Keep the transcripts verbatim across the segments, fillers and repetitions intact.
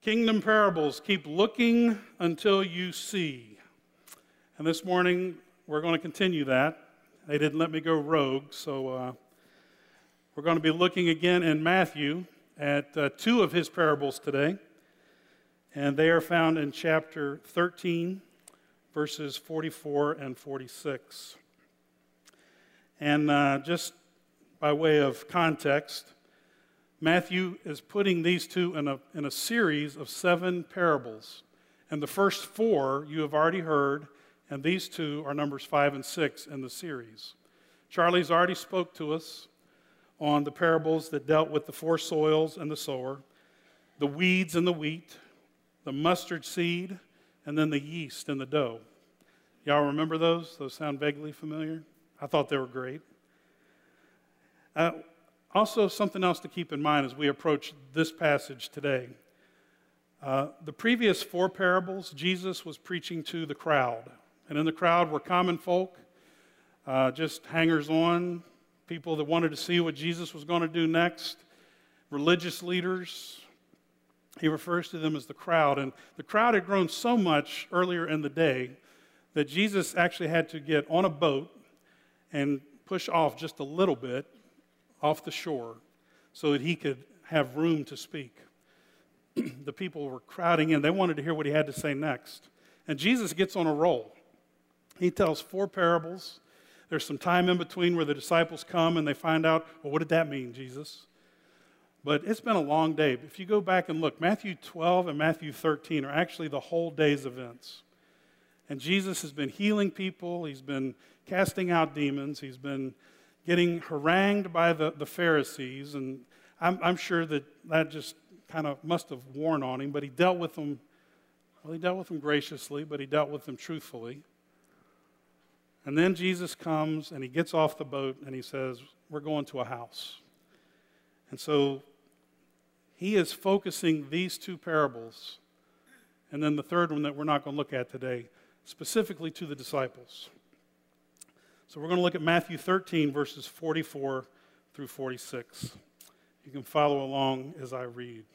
Kingdom parables, keep looking until you see. And this morning, we're going to continue that. They didn't let me go rogue, so uh, we're going to be looking again in Matthew at uh, two of his parables today. And they are found in chapter thirteen, verses forty-four and forty-six. And uh, just by way of context, Matthew is putting these two in a, in a series of seven parables. And the first four you have already heard, and these two are numbers five and six in the series. Charlie's already spoke to us on the parables that dealt with the four soils and the sower, the weeds and the wheat, the mustard seed, and then the yeast and the dough. Y'all remember those? Those sound vaguely familiar? I thought they were great. Uh, Also, something else to keep in mind as we approach this passage today. Uh, the previous four parables, Jesus was preaching to the crowd. And in the crowd were common folk, uh, just hangers-on, people that wanted to see what Jesus was going to do next, religious leaders. He refers to them as the crowd. And the crowd had grown so much earlier in the day that Jesus actually had to get on a boat and push off just a little bit off the shore so that he could have room to speak. The people were crowding in. They wanted to hear what he had to say next. And Jesus gets on a roll. He tells four parables. There's some time in between where the disciples come and they find out, well, what did that mean, Jesus? But it's been a long day. If you go back and look, Matthew twelve and Matthew thirteen are actually the whole day's events. And Jesus has been healing people. He's been casting out demons. He's been getting harangued by the, the Pharisees, and I'm, I'm sure that that just kind of must have worn on him, but he dealt with them, well, he dealt with them graciously, but he dealt with them truthfully. And then Jesus comes, and he gets off the boat, and he says, we're going to a house. And so he is focusing these two parables, and then the third one that we're not going to look at today, specifically to the disciples. So we're going to look at Matthew thirteen, verses forty-four through forty-six. You can follow along as I read.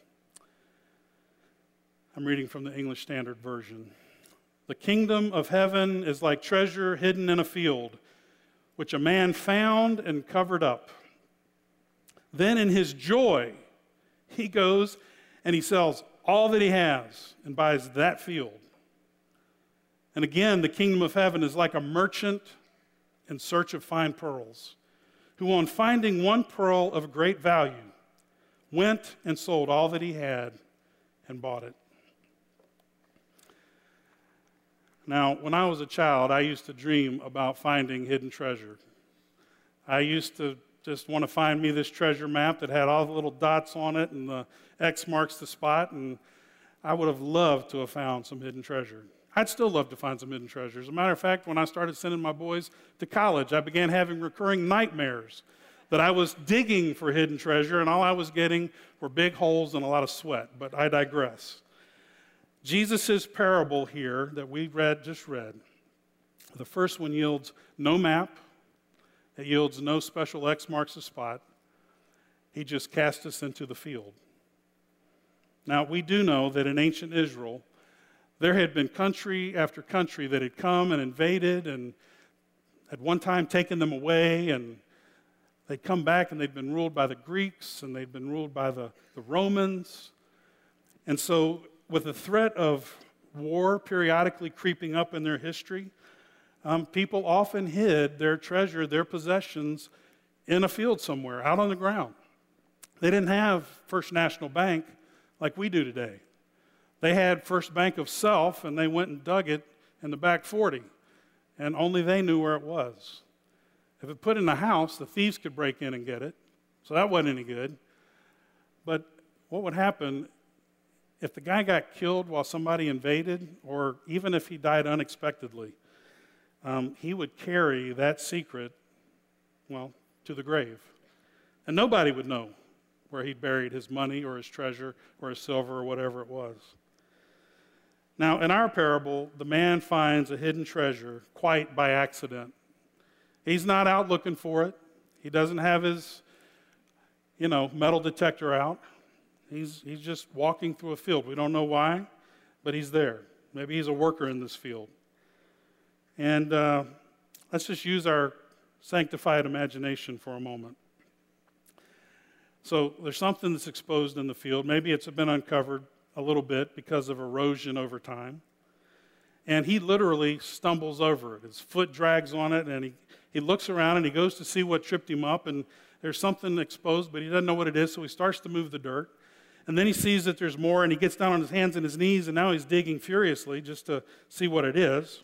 I'm reading from the English Standard Version. The kingdom of heaven is like treasure hidden in a field, which a man found and covered up. Then in his joy, he goes and he sells all that he has and buys that field. And again, the kingdom of heaven is like a merchant in search of fine pearls, who on finding one pearl of great value, went and sold all that he had and bought it. Now, when I was a child, I used to dream about finding hidden treasure. I used to just want to find me this treasure map that had all the little dots on it, and the X marks the spot, and I would have loved to have found some hidden treasure. I'd still love to find some hidden treasures. As a matter of fact, when I started sending my boys to college, I began having recurring nightmares that I was digging for hidden treasure, and all I was getting were big holes and a lot of sweat. But I digress. Jesus' parable here that we read, just read, the first one yields no map. It yields no special X marks the spot. He just cast us into the field. Now, we do know that in ancient Israel, there had been country after country that had come and invaded and at one time taken them away, and they'd come back and they'd been ruled by the Greeks and they'd been ruled by the, the Romans. And so with the threat of war periodically creeping up in their history, um, people often hid their treasure, their possessions in a field somewhere, out on the ground. They didn't have First National Bank like we do today. They had First Bank of Self, and they went and dug it in the back forty, and only they knew where it was. If it put in a house, the thieves could break in and get it, so that wasn't any good. But what would happen if the guy got killed while somebody invaded, or even if he died unexpectedly? Um, he would carry that secret, well, to the grave. And nobody would know where he'd buried his money or his treasure or his silver or whatever it was. Now, in our parable, the man finds a hidden treasure quite by accident. He's not out looking for it. He doesn't have his, you know, metal detector out. He's, he's just walking through a field. We don't know why, but he's there. Maybe he's a worker in this field. And uh, let's just use our sanctified imagination for a moment. So there's something that's exposed in the field. Maybe it's been uncovered a little bit because of erosion over time. And he literally stumbles over it. His foot drags on it, and he, he looks around, and he goes to see what tripped him up, and there's something exposed, but he doesn't know what it is, so he starts to move the dirt. And then he sees that there's more, and he gets down on his hands and his knees, and now he's digging furiously just to see what it is.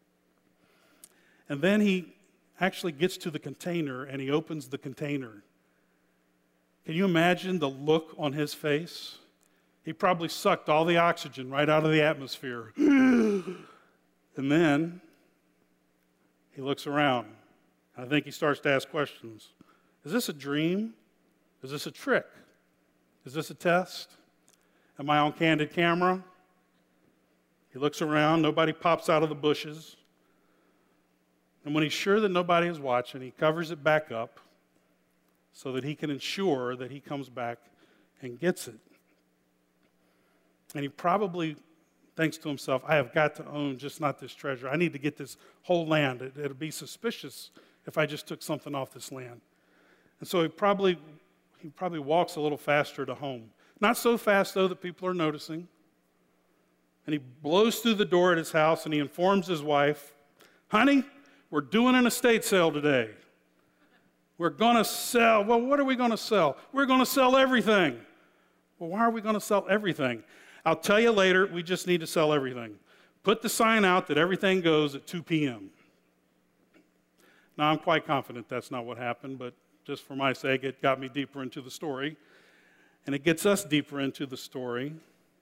And then he actually gets to the container, and he opens the container. Can you imagine the look on his face? He probably sucked all the oxygen right out of the atmosphere. And then he looks around. I think he starts to ask questions. Is this a dream? Is this a trick? Is this a test? Am I on candid camera? He looks around. Nobody pops out of the bushes. And when he's sure that nobody is watching, he covers it back up so that he can ensure that he comes back and gets it. And he probably thinks to himself, I have got to own just not this treasure. I need to get this whole land. It, it'll be suspicious if I just took something off this land. And so he probably, he probably walks a little faster to home. Not so fast, though, that people are noticing. And he blows through the door at his house, and he informs his wife, honey, we're doing an estate sale today. We're going to sell. Well, what are we going to sell? We're going to sell everything. Well, why are we going to sell everything? I'll tell you later. We just need to sell everything. Put the sign out that everything goes at two p.m. Now, I'm quite confident that's not what happened, but just for my sake, it got me deeper into the story. And it gets us deeper into the story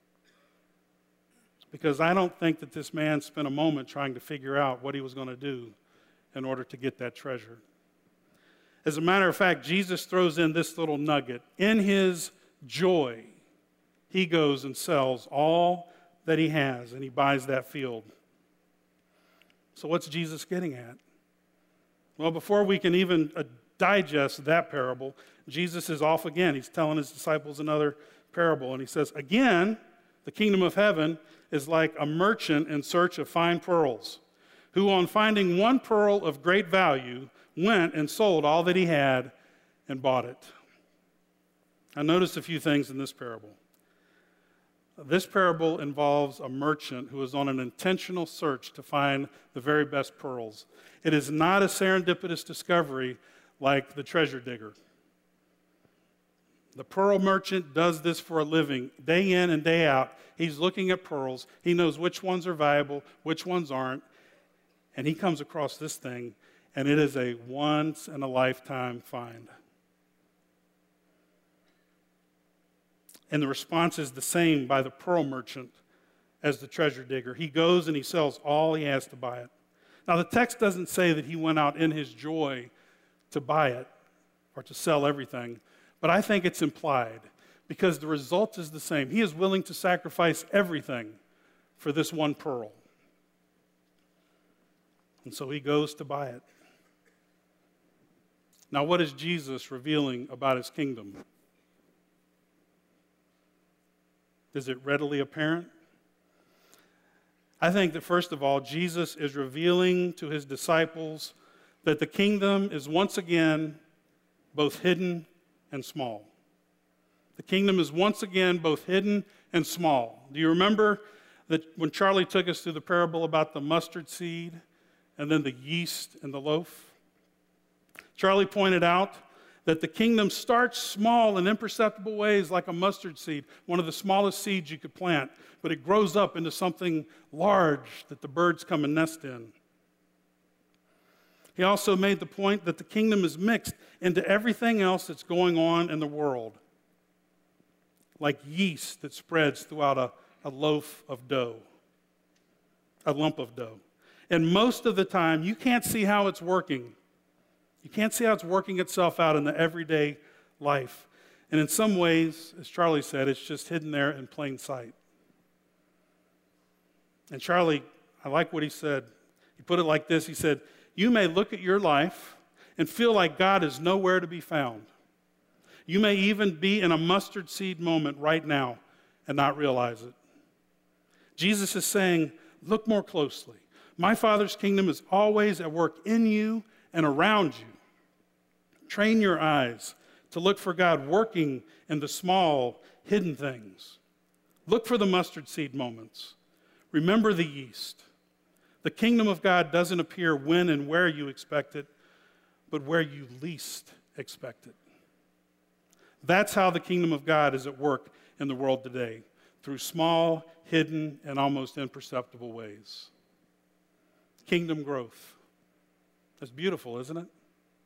because I don't think that this man spent a moment trying to figure out what he was going to do in order to get that treasure. As a matter of fact, Jesus throws in this little nugget. In his joy, he goes and sells all that he has, and he buys that field. So what's Jesus getting at? Well, before we can even uh, digest that parable, Jesus is off again. He's telling his disciples another parable, and he says, again, the kingdom of heaven is like a merchant in search of fine pearls, who on finding one pearl of great value went and sold all that he had and bought it. I noticed a few things in this parable. This parable involves a merchant who is on an intentional search to find the very best pearls. It is not a serendipitous discovery like the treasure digger. The pearl merchant does this for a living, day in and day out. He's looking at pearls. He knows which ones are valuable, which ones aren't. And he comes across this thing, and it is a once-in-a-lifetime find. And the response is the same by the pearl merchant as the treasure digger. He goes and he sells all he has to buy it. Now, the text doesn't say that he went out in his joy to buy it or to sell everything, but I think it's implied because the result is the same. He is willing to sacrifice everything for this one pearl. And so he goes to buy it. Now, what is Jesus revealing about his kingdom? Is it readily apparent? I think that first of all, Jesus is revealing to his disciples that the kingdom is once again both hidden and small. The kingdom is once again both hidden and small. Do you remember that when Charlie took us through the parable about the mustard seed and then the yeast and the loaf? Charlie pointed out that the kingdom starts small in imperceptible ways like a mustard seed, one of the smallest seeds you could plant, but it grows up into something large that the birds come and nest in. He also made the point that the kingdom is mixed into everything else that's going on in the world, like yeast that spreads throughout a, a loaf of dough, a lump of dough. And most of the time, you can't see how it's working. You can't see how it's working itself out in the everyday life. And in some ways, as Charlie said, it's just hidden there in plain sight. And Charlie, I like what he said. He put it like this. He said, you may look at your life and feel like God is nowhere to be found. You may even be in a mustard seed moment right now and not realize it. Jesus is saying, look more closely. My Father's kingdom is always at work in you and around you. Train your eyes to look for God working in the small, hidden things. Look for the mustard seed moments. Remember the yeast. The kingdom of God doesn't appear when and where you expect it, but where you least expect it. That's how the kingdom of God is at work in the world today, through small, hidden, and almost imperceptible ways. Kingdom growth. That's beautiful, isn't it?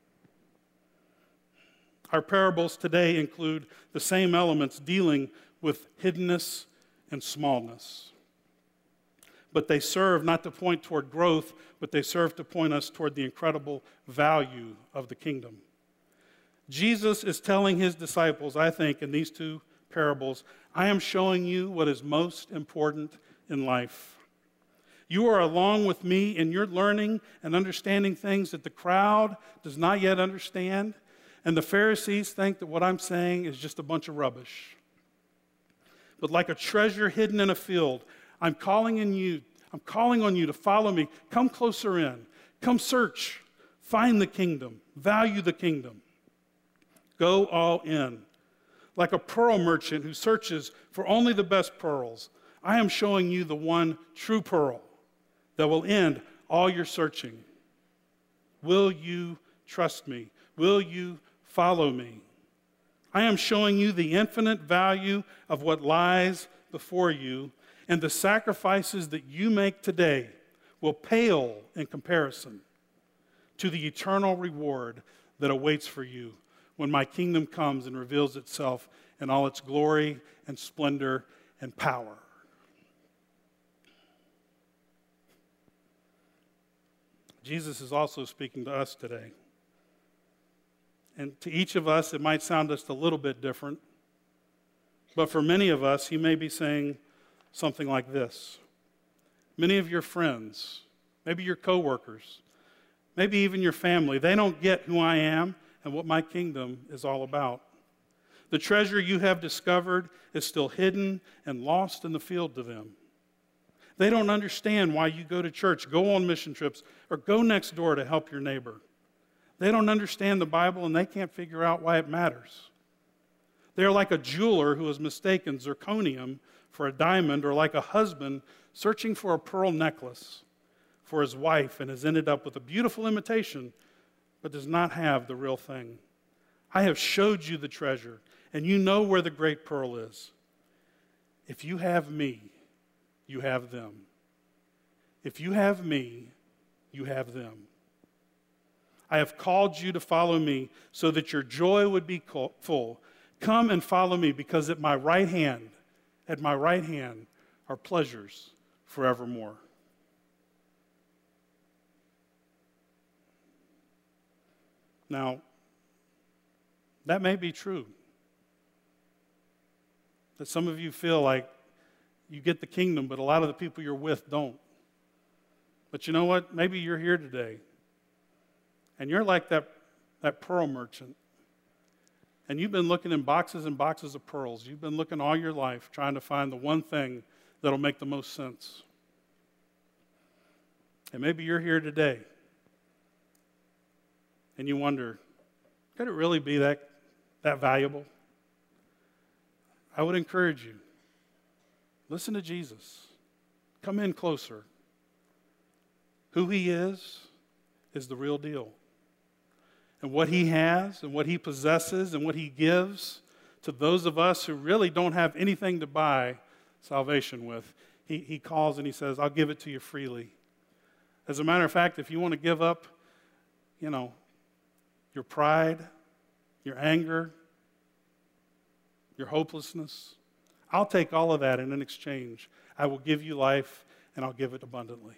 Our parables today include the same elements dealing with hiddenness and smallness. But they serve not to point toward growth, but they serve to point us toward the incredible value of the kingdom. Jesus is telling his disciples, I think, in these two parables, I am showing you what is most important in life. You are along with me and you're learning and understanding things that the crowd does not yet understand, and the Pharisees think that what I'm saying is just a bunch of rubbish. But like a treasure hidden in a field, I'm calling in you, I'm calling on you to follow me. Come closer in. Come search. Find the kingdom. Value the kingdom. Go all in. Like a pearl merchant who searches for only the best pearls, I am showing you the one true pearl that will end all your searching. Will you trust me? Will you follow me? I am showing you the infinite value of what lies before you, and the sacrifices that you make today will pale in comparison to the eternal reward that awaits for you when my kingdom comes and reveals itself in all its glory and splendor and power. Jesus is also speaking to us today. And to each of us, it might sound just a little bit different. But for many of us, he may be saying something like this. Many of your friends, maybe your coworkers, maybe even your family, they don't get who I am and what my kingdom is all about. The treasure you have discovered is still hidden and lost in the field to them. They don't understand why you go to church, go on mission trips, or go next door to help your neighbor. They don't understand the Bible, and they can't figure out why it matters. They're like a jeweler who has mistaken zirconium for a diamond, or like a husband searching for a pearl necklace for his wife and has ended up with a beautiful imitation, but does not have the real thing. I have showed you the treasure, and you know where the great pearl is. If you have me, you have them. If you have me, you have them. I have called you to follow me so that your joy would be full. Come and follow me, because at my right hand, at my right hand are pleasures forevermore. Now, that may be true. That some of you feel like you get the kingdom, but a lot of the people you're with don't. But you know what? Maybe you're here today, and you're like that, that pearl merchant. And you've been looking in boxes and boxes of pearls. You've been looking all your life trying to find the one thing that'll make the most sense. And maybe you're here today, and you wonder, could it really be that, that valuable? I would encourage you, listen to Jesus. Come in closer. Who he is is the real deal. And what he has and what he possesses and what he gives to those of us who really don't have anything to buy salvation with, he, he calls and he says, I'll give it to you freely. As a matter of fact, if you want to give up, you know, your pride, your anger, your hopelessness, I'll take all of that, and in exchange, I will give you life, and I'll give it abundantly.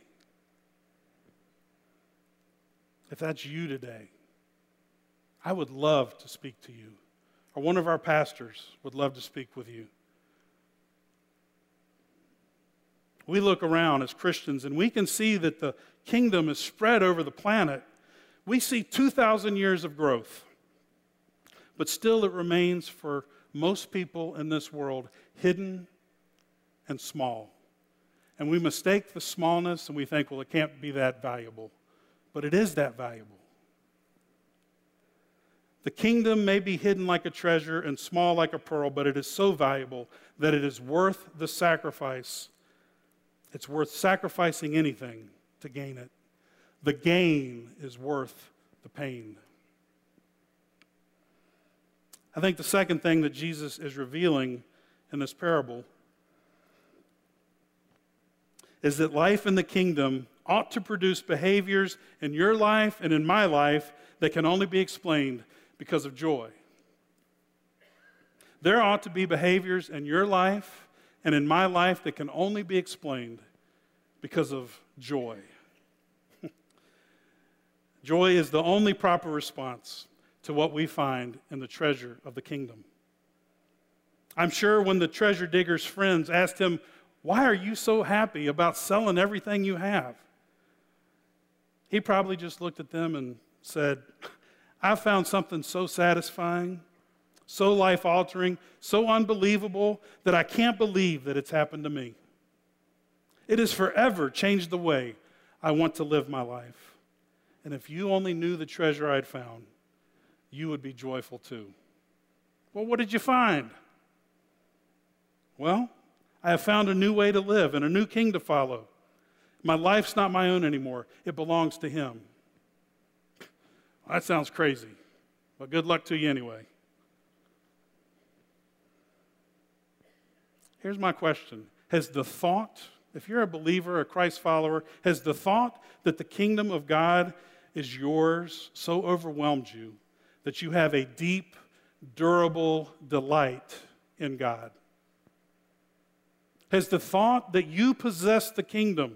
If that's you today, I would love to speak to you, or one of our pastors would love to speak with you. We look around as Christians, and we can see that the kingdom is spread over the planet. We see two thousand years of growth. but still it remains for most people in this world hidden and small. And we mistake the smallness and we think, well, it can't be that valuable. But it is that valuable. The kingdom may be hidden like a treasure and small like a pearl, but it is so valuable that it is worth the sacrifice. It's worth sacrificing anything to gain it. The gain is worth the pain. I think the second thing that Jesus is revealing in this parable is that life in the kingdom ought to produce behaviors in your life and in my life that can only be explained because of joy. There ought to be behaviors in your life and in my life that can only be explained because of joy. Joy is the only proper response to what we find in the treasure of the kingdom. I'm sure when the treasure digger's friends asked him, "Why are you so happy about selling everything you have?" he probably just looked at them and said, "I found something so satisfying, so life-altering, so unbelievable that I can't believe that it's happened to me. It has forever changed the way I want to live my life. And if you only knew the treasure I'd found, you would be joyful too." Well, what did you find? Well, I have found a new way to live and a new king to follow. My life's not my own anymore. It belongs to him. That sounds crazy, but good luck to you anyway. Here's my question. Has the thought, if you're a believer, a Christ follower, has the thought that the kingdom of God is yours so overwhelmed you that you have a deep, durable delight in God? Has the thought that you possess the kingdom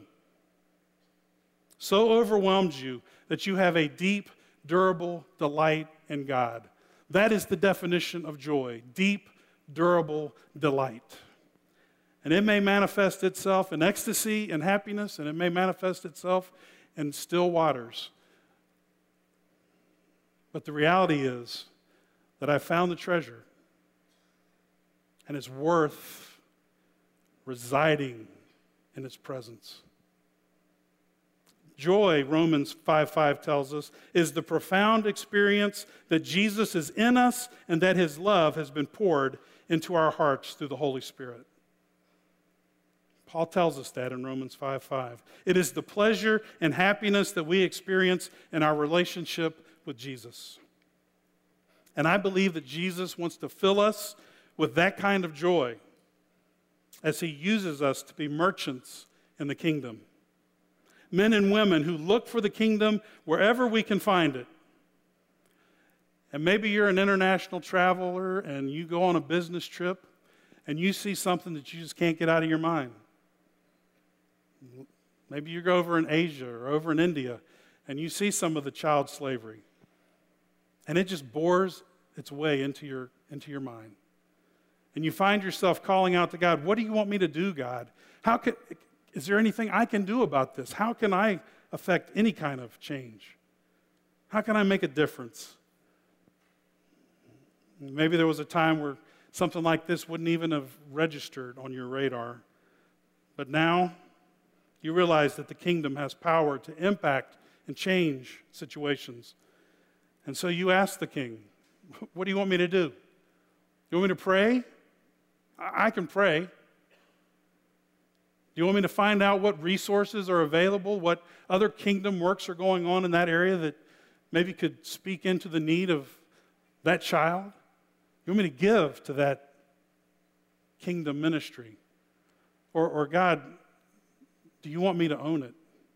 so overwhelmed you that you have a deep, durable delight in God? That is the definition of joy, deep, durable delight. And it may manifest itself in ecstasy and happiness, and it may manifest itself in still waters. But the reality is that I found the treasure, and it's worth residing in its presence. Joy, Romans five five tells us, is the profound experience that Jesus is in us and that his love has been poured into our hearts through the Holy Spirit. Paul tells us that in Romans five five. It is the pleasure and happiness that we experience in our relationship with Jesus. And I believe that Jesus wants to fill us with that kind of joy as he uses us to be merchants in the kingdom. Men and women who look for the kingdom wherever we can find it. And maybe you're an international traveler and you go on a business trip and you see something that you just can't get out of your mind. Maybe you go over in Asia or over in India and you see some of the child slavery. And it just bores its way into your, into your mind. And you find yourself calling out to God, "What do you want me to do, God? How can, is there anything I can do about this? How can I affect any kind of change? How can I make a difference?" Maybe there was a time where something like this wouldn't even have registered on your radar. But now you realize that the kingdom has power to impact and change situations. And so you ask the king, "What do you want me to do? You want me to pray? I can pray. Do you want me to find out what resources are available, what other kingdom works are going on in that area that maybe could speak into the need of that child? You want me to give to that kingdom ministry? Or, or God, do you want me to own it?"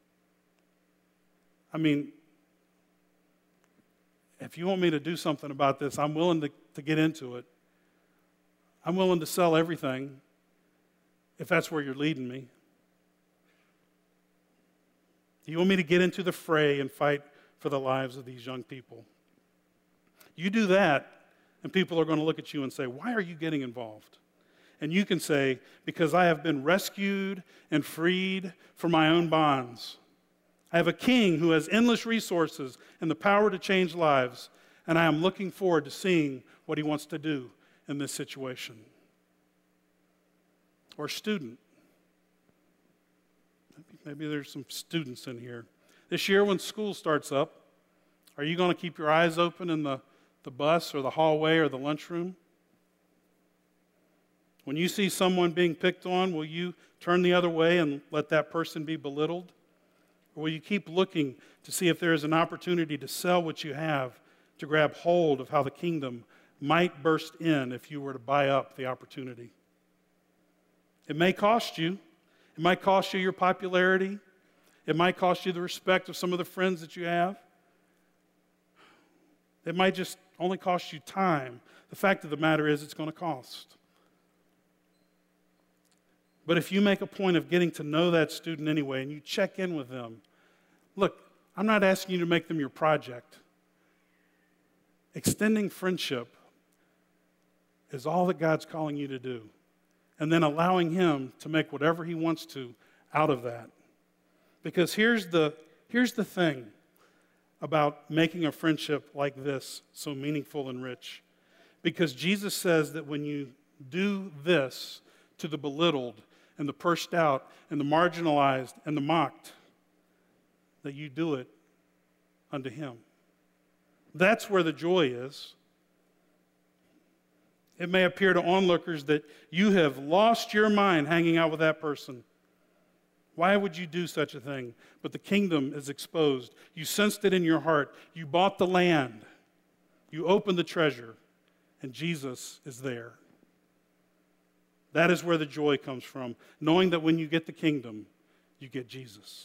I mean, if you want me to do something about this, I'm willing to, to get into it. I'm willing to sell everything if that's where you're leading me. Do you want me to get into the fray and fight for the lives of these young people? You do that, and people are going to look at you and say, "Why are you getting involved?" And you can say, "Because I have been rescued and freed from my own bonds. I have a king who has endless resources and the power to change lives. and I am looking forward to seeing what he wants to do in this situation. Or student. Maybe there's some students in here. This year when school starts up, are you going to keep your eyes open in the, the bus or the hallway or the lunchroom? When you see someone being picked on, will you turn the other way and let that person be belittled? Or will you keep looking to see if there is an opportunity to sell what you have, to grab hold of how the kingdom might burst in if you were to buy up the opportunity? It may cost you. It might cost you your popularity. It might cost you the respect of some of the friends that you have. It might just only cost you time. The fact of the matter is it's going to cost. But if you make a point of getting to know that student anyway and you check in with them, look, I'm not asking you to make them your project. Extending friendship is all that God's calling you to do. And then allowing him to make whatever he wants to out of that. Because here's the, here's the thing about making a friendship like this so meaningful and rich. Because Jesus says that when you do this to the belittled and the pursed out and the marginalized and the mocked, that you do it unto him. That's where the joy is. It may appear to onlookers that you have lost your mind hanging out with that person. Why would you do such a thing? But the kingdom is exposed. You sensed it in your heart. You bought the land. You opened the treasure, and Jesus is there. That is where the joy comes from, knowing that when you get the kingdom, you get Jesus.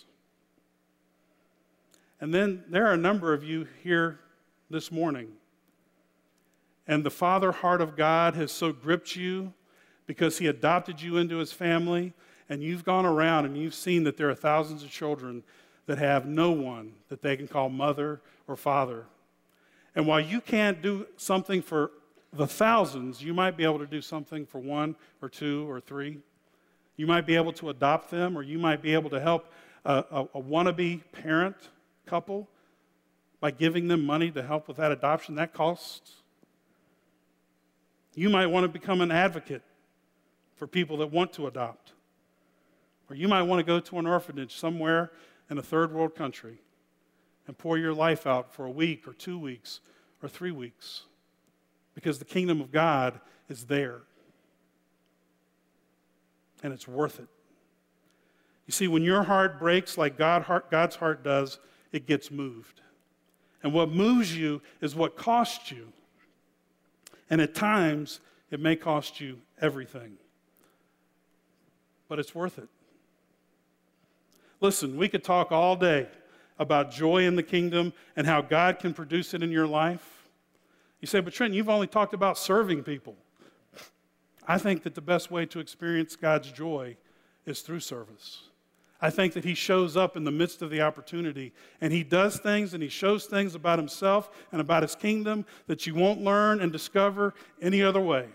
And then there are a number of you here this morning, and the Father heart of God has so gripped you because he adopted you into his family, and you've gone around and you've seen that there are thousands of children that have no one that they can call mother or father. And while you can't do something for the thousands, you might be able to do something for one or two or three. You might be able to adopt them, or you might be able to help a, a, a wannabe parent couple by giving them money to help with that adoption. That costs. You might want to become an advocate for people that want to adopt. Or you might want to go to an orphanage somewhere in a third world country and pour your life out for a week or two weeks or three weeks because the kingdom of God is there. And it's worth it. You see, when your heart breaks like God heart, God's heart does, it gets moved. And what moves you is what costs you. And at times, it may cost you everything. But it's worth it. Listen, we could talk all day about joy in the kingdom and how God can produce it in your life. You say, but Trent, you've only talked about serving people. I think that the best way to experience God's joy is through service. I think that he shows up in the midst of the opportunity, and he does things and he shows things about himself and about his kingdom that you won't learn and discover any other way.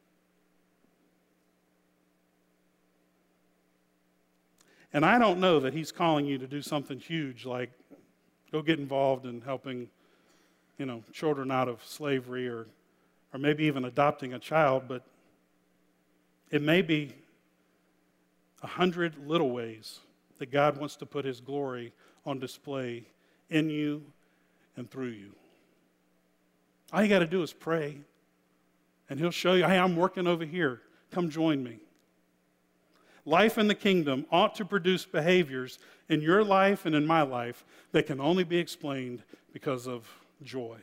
And I don't know that he's calling you to do something huge like go get involved in helping, you know, children out of slavery or, or maybe even adopting a child, but it may be a hundred little ways that God wants to put his glory on display in you and through you. All you got to do is pray, and he'll show you, hey, I'm working over here. Come join me. Life in the kingdom ought to produce behaviors in your life and in my life that can only be explained because of joy.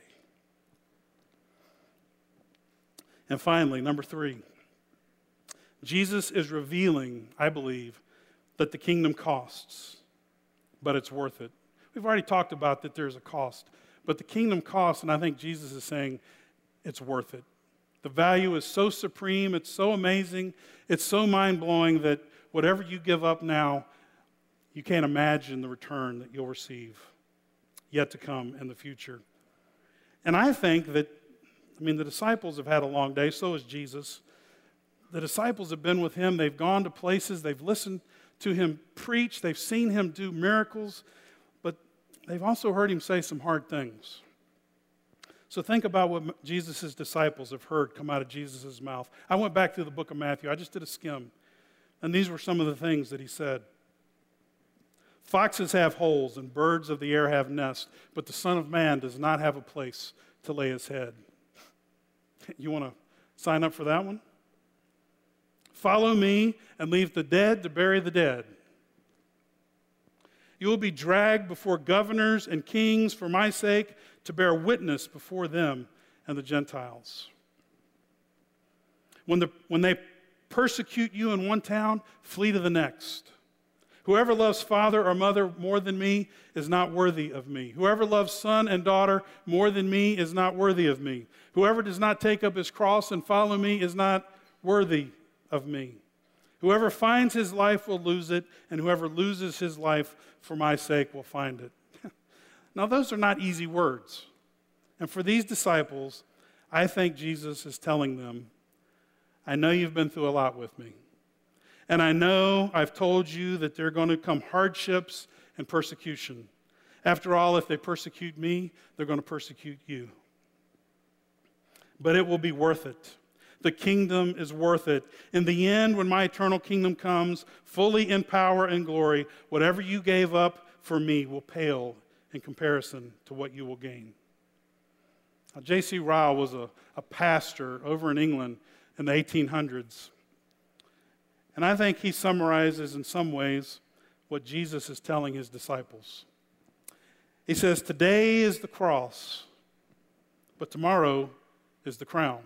And finally, number three, Jesus is revealing, I believe, that the kingdom costs, but it's worth it. We've already talked about that there's a cost, but the kingdom costs, and I think Jesus is saying it's worth it. The value is so supreme, it's so amazing, it's so mind-blowing that whatever you give up now, you can't imagine the return that you'll receive yet to come in the future. And I think that, I mean, the disciples have had a long day, so has Jesus. The disciples have been with him. They've gone to places. They've listened to him preach. They've seen him do miracles. But they've also heard him say some hard things. So think about what Jesus' disciples have heard come out of Jesus' mouth. I went back through the book of Matthew. I just did a skim. And these were some of the things that he said. Foxes have holes and birds of the air have nests, but the Son of Man does not have a place to lay his head. You want to sign up for that one? Follow me and leave the dead to bury the dead. You will be dragged before governors and kings for my sake to bear witness before them and the Gentiles. When, the, when they persecute you in one town, flee to the next. Whoever loves father or mother more than me is not worthy of me. Whoever loves son and daughter more than me is not worthy of me. Whoever does not take up his cross and follow me is not worthy of me. Whoever finds his life will lose it, and whoever loses his life for my sake will find it. Now, those are not easy words. And for these disciples, I think Jesus is telling them, I know you've been through a lot with me. And I know I've told you that there are going to come hardships and persecution. After all, if they persecute me, they're going to persecute you. But it will be worth it. The kingdom is worth it. In the end, when my eternal kingdom comes, fully in power and glory, whatever you gave up for me will pale in comparison to what you will gain. Now, J C Ryle was a, a pastor over in England in the eighteen hundreds. And I think he summarizes in some ways what Jesus is telling his disciples. He says, today is the cross, but tomorrow is the crown.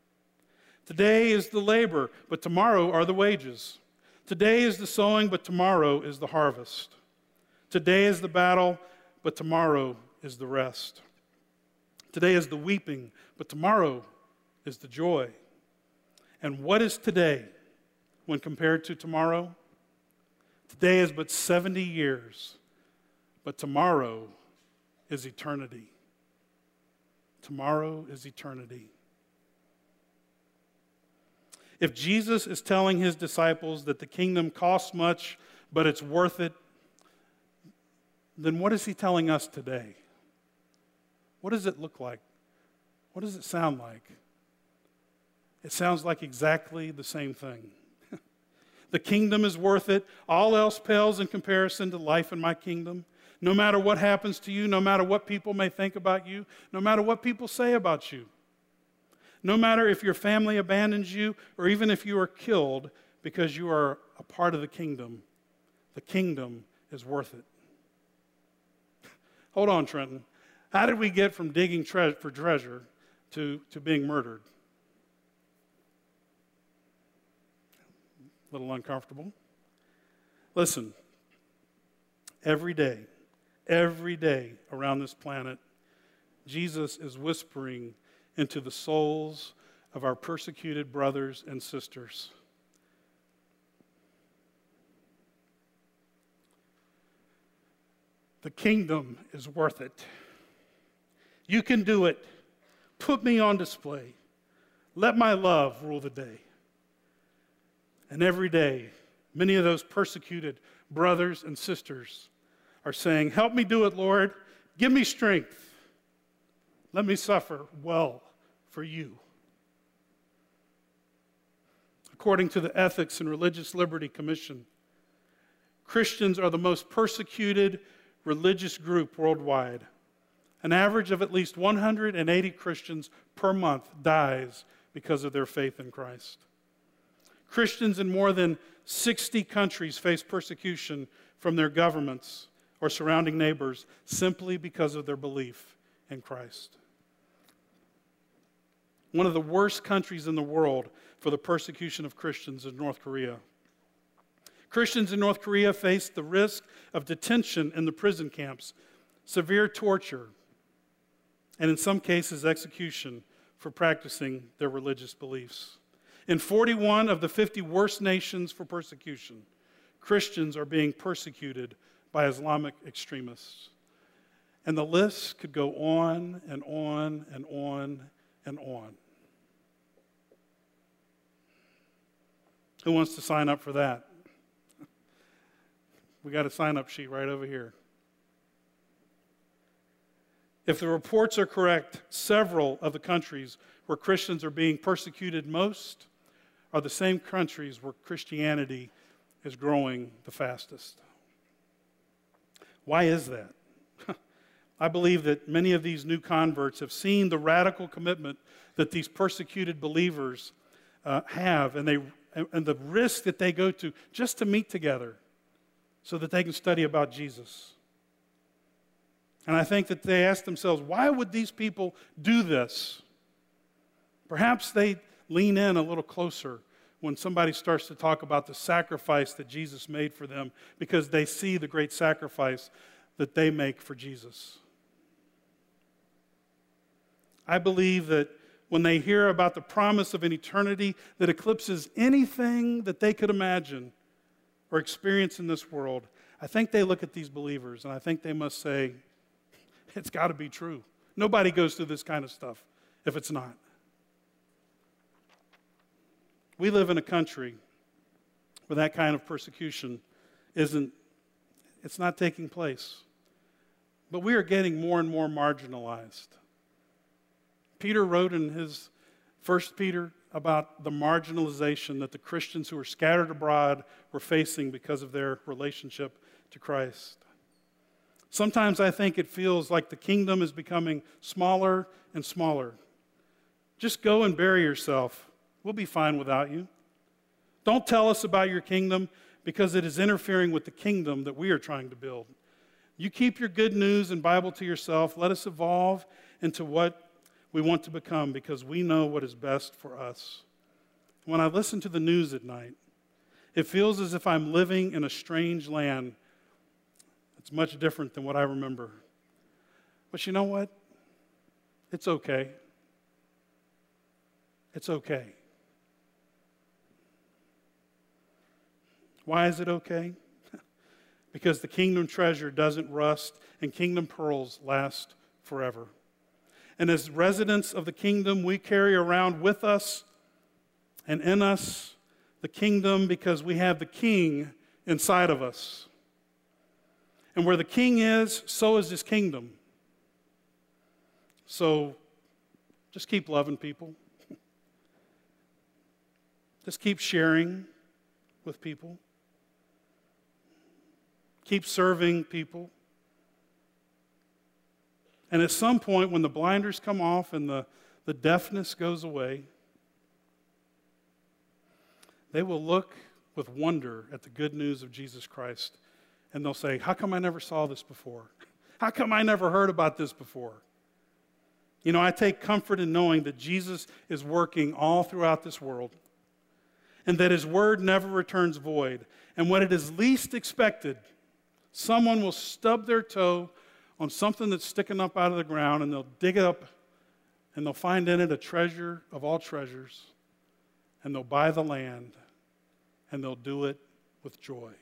Today is the labor, but tomorrow are the wages. Today is the sowing, but tomorrow is the harvest. Today is the battle, but tomorrow is the rest. Today is the weeping, but tomorrow is the joy. And what is today when compared to tomorrow? Today is but seventy years, but tomorrow is eternity. Tomorrow is eternity. If Jesus is telling his disciples that the kingdom costs much, but it's worth it, then what is he telling us today? What does it look like? What does it sound like? It sounds like exactly the same thing. The kingdom is worth it. All else pales in comparison to life in my kingdom. No matter what happens to you, no matter what people may think about you, no matter what people say about you, no matter if your family abandons you or even if you are killed because you are a part of the kingdom, the kingdom is worth it. Hold on, Trenton. How did we get from digging tre- for treasure to, to being murdered? A little uncomfortable. Listen, every day, every day around this planet, Jesus is whispering into the souls of our persecuted brothers and sisters. The kingdom is worth it. You can do it. Put me on display. Let my love rule the day. And every day, many of those persecuted brothers and sisters are saying, help me do it, Lord. Give me strength. Let me suffer well for you. According to the Ethics and Religious Liberty Commission, Christians are the most persecuted religious group worldwide. An average of at least one hundred eighty Christians per month dies because of their faith in Christ. Christians in more than sixty countries face persecution from their governments or surrounding neighbors simply because of their belief in Christ. One of the worst countries in the world for the persecution of Christians is North Korea. Christians in North Korea face the risk of detention in the prison camps, severe torture, and in some cases execution for practicing their religious beliefs. In forty-one of the fifty worst nations for persecution, Christians are being persecuted by Islamic extremists. And the list could go on and on and on and on. Who wants to sign up for that? We got a sign-up sheet right over here. If the reports are correct, several of the countries where Christians are being persecuted most are the same countries where Christianity is growing the fastest. Why is that? I believe that many of these new converts have seen the radical commitment that these persecuted believers uh, have, and they and the risk that they go to just to meet together so that they can study about Jesus. And I think that they ask themselves, why would these people do this? Perhaps they lean in a little closer when somebody starts to talk about the sacrifice that Jesus made for them, because they see the great sacrifice that they make for Jesus. I believe that when they hear about the promise of an eternity that eclipses anything that they could imagine or experience in this world, I think they look at these believers and I think they must say, it's got to be true. Nobody goes through this kind of stuff if it's not. We live in a country where that kind of persecution isn't, it's not taking place. But we are getting more and more marginalized. Peter wrote in his First Peter about the marginalization that the Christians who were scattered abroad were facing because of their relationship to Christ. Sometimes I think it feels like the kingdom is becoming smaller and smaller. Just go and bury yourself. We'll be fine without you. Don't tell us about your kingdom because it is interfering with the kingdom that we are trying to build. You keep your good news and Bible to yourself. Let us evolve into what we want to become because we know what is best for us. When I listen to the news at night, it feels as if I'm living in a strange land. It's much different than what I remember. But you know what? It's okay. It's okay. Why is it okay? Because the kingdom treasure doesn't rust and kingdom pearls last forever. And as residents of the kingdom, we carry around with us and in us the kingdom because we have the king inside of us. And where the king is, so is his kingdom. So just keep loving people. Just keep sharing with people. Keep serving people. And at some point, when the blinders come off and the, the deafness goes away, they will look with wonder at the good news of Jesus Christ. And they'll say, how come I never saw this before? How come I never heard about this before? You know, I take comfort in knowing that Jesus is working all throughout this world and that his word never returns void. And when it is least expected, someone will stub their toe on something that's sticking up out of the ground, and they'll dig it up, and they'll find in it a treasure of all treasures, and they'll buy the land, and they'll do it with joy.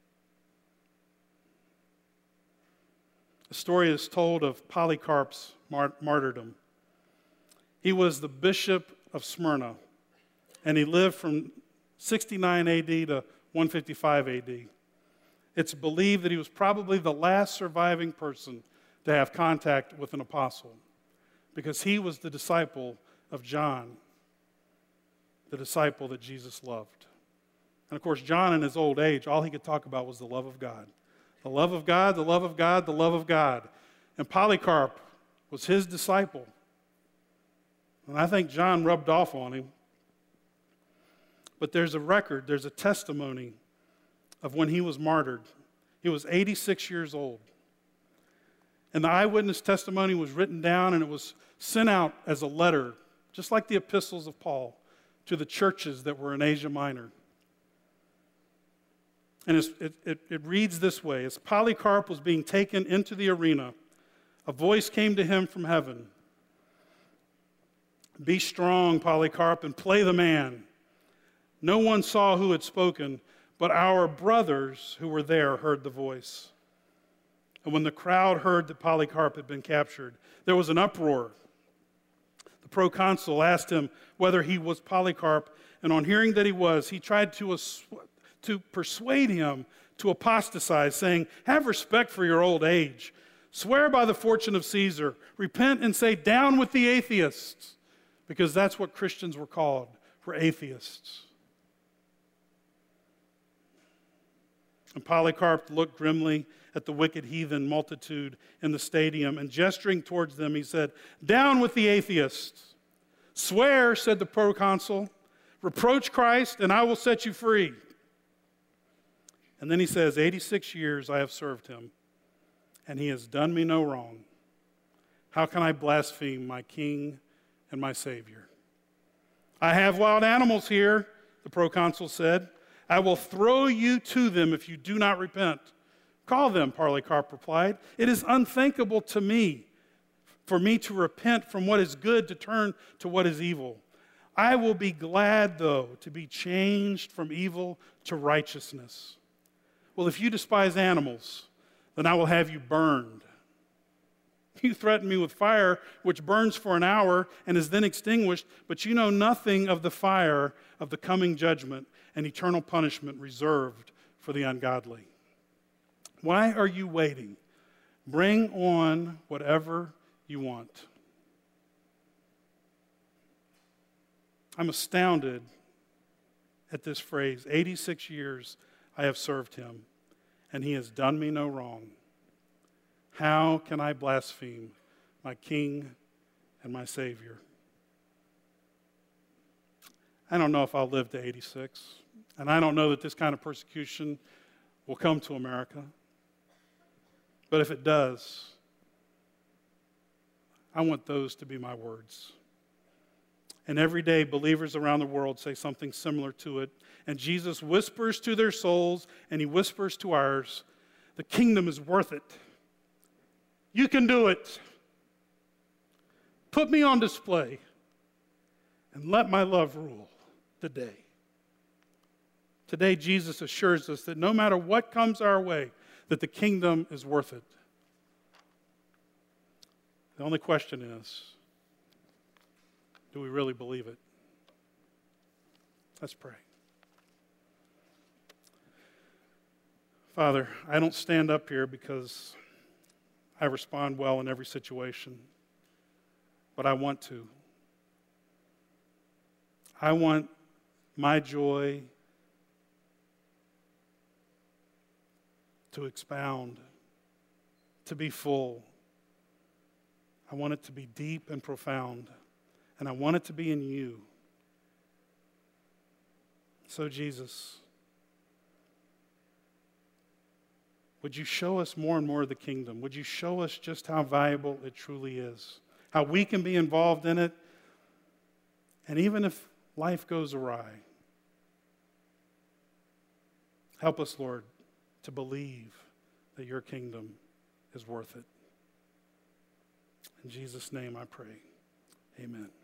The story is told of Polycarp's mart- martyrdom. He was the bishop of Smyrna, and he lived from sixty-nine A D to one fifty-five A D. It's believed that he was probably the last surviving person to have contact with an apostle because he was the disciple of John, the disciple that Jesus loved. And of course, John in his old age, all he could talk about was the love of God. The love of God, the love of God, the love of God. And Polycarp was his disciple. And I think John rubbed off on him. But there's a record, there's a testimony of when he was martyred. He was eighty-six years old. And the eyewitness testimony was written down and it was sent out as a letter, just like the epistles of Paul, to the churches that were in Asia Minor. And it's, it, it, it reads this way: as Polycarp was being taken into the arena, a voice came to him from heaven. Be strong, Polycarp, and play the man. No one saw who had spoken, but our brothers who were there heard the voice. And when the crowd heard that Polycarp had been captured, there was an uproar. The proconsul asked him whether he was Polycarp, and on hearing that he was, he tried to, to persuade him to apostatize, saying, have respect for your old age. Swear by the fortune of Caesar. Repent and say, down with the atheists. Because that's what Christians were called, were atheists. And Polycarp looked grimly at the wicked heathen multitude in the stadium, and gesturing towards them, he said, down with the atheists. Swear, said the proconsul, reproach Christ, and I will set you free. And then he says, eighty-six years I have served him, and he has done me no wrong. How can I blaspheme my King and my Savior? I have wild animals here, the proconsul said. I will throw you to them if you do not repent. Call them, Polycarp replied. It is unthinkable to me for me to repent from what is good to turn to what is evil. I will be glad, though, to be changed from evil to righteousness. Well, if you despise animals, then I will have you burned. You threaten me with fire, which burns for an hour and is then extinguished, but you know nothing of the fire of the coming judgment and eternal punishment reserved for the ungodly. Why are you waiting? Bring on whatever you want. I'm astounded at this phrase. eighty-six years I have served him, and he has done me no wrong. How can I blaspheme my King and my Savior? I don't know if I'll live to eighty-six, and I don't know that this kind of persecution will come to America. But if it does, I want those to be my words. And every day, believers around the world say something similar to it. And Jesus whispers to their souls, and he whispers to ours, the kingdom is worth it. You can do it. Put me on display, and let my love rule today. Today, Jesus assures us that no matter what comes our way, that the kingdom is worth it. The only question is, do we really believe it? Let's pray. Father, I don't stand up here because I respond well in every situation, but I want to. I want my joy to expound, to be full. I want it to be deep and profound, and I want it to be in you. So, Jesus, would you show us more and more of the kingdom? Would you show us just how valuable it truly is, how we can be involved in it, and even if life goes awry, help us, Lord, to believe that your kingdom is worth it. In Jesus' name I pray. Amen.